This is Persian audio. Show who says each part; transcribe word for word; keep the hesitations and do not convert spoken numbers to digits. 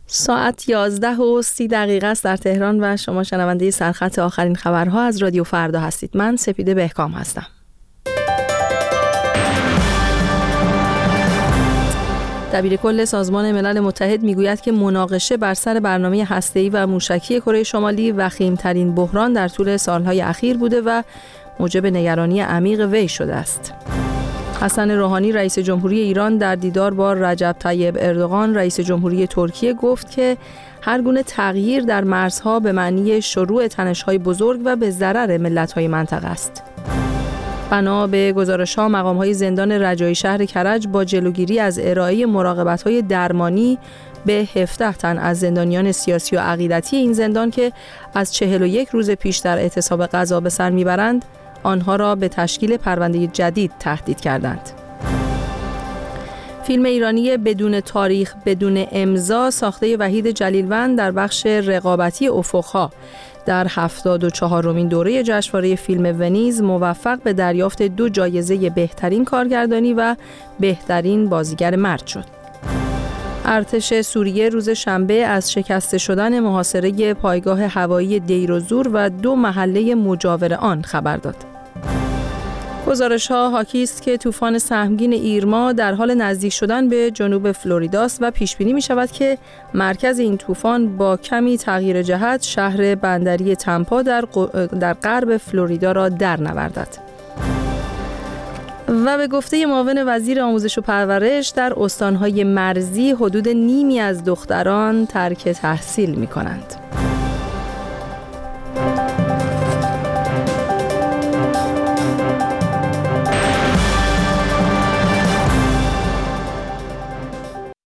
Speaker 1: ساعت یازده و سی دقیقه است در تهران و شما شنونده سرخط آخرین خبرها از رادیو فردا هستید. من سپیده بهکام هستم. دبیرکل سازمان ملل متحد میگوید که مناقشه بر سر برنامه هسته‌ای و موشکی کره شمالی وخیم‌ترین بحران در طول سالهای اخیر بوده و موجب نگرانی عمیق وی شده است. حسن روحانی رئیس جمهوری ایران در دیدار با رجب طیب اردوغان رئیس جمهوری ترکیه گفت که هر گونه تغییر در مرزها به معنی شروع تنش‌های بزرگ و به ضرر ملت‌های منطقه است. بنا به گزارش‌ها مقام‌های زندان رجایی شهر کرج با جلوگیری از ارائه مراقبت‌های درمانی به هفده تن از زندانیان سیاسی و عقیدتی این زندان که از چهل و یک روز پیش در اعتصاب غذا به سر میبرند، آنها را به تشکیل پرونده جدید تهدید کردند. فیلم ایرانی بدون تاریخ بدون امضا ساخته وحید جلیلوند در بخش رقابتی افق‌ها در هفتاد و چهارمین دوره جشنواره فیلم ونیز موفق به دریافت دو جایزه بهترین کارگردانی و بهترین بازیگر مرد شد. ارتش سوریه روز شنبه از شکسته شدن محاصره پایگاه هوایی دیر و زور و دو محله مجاور آن خبر داد. گزارش‌ها حاکی است که طوفان سهمگین ایرما در حال نزدیک شدن به جنوب فلوریداست و پیش‌بینی می‌شود که مرکز این طوفان با کمی تغییر جهت شهر بندری تامپا در, در غرب فلوریدا را درنوردد. و به گفته معاون وزیر آموزش و پرورش در استان‌های مرزی حدود نیمی از دختران ترک تحصیل می‌کنند.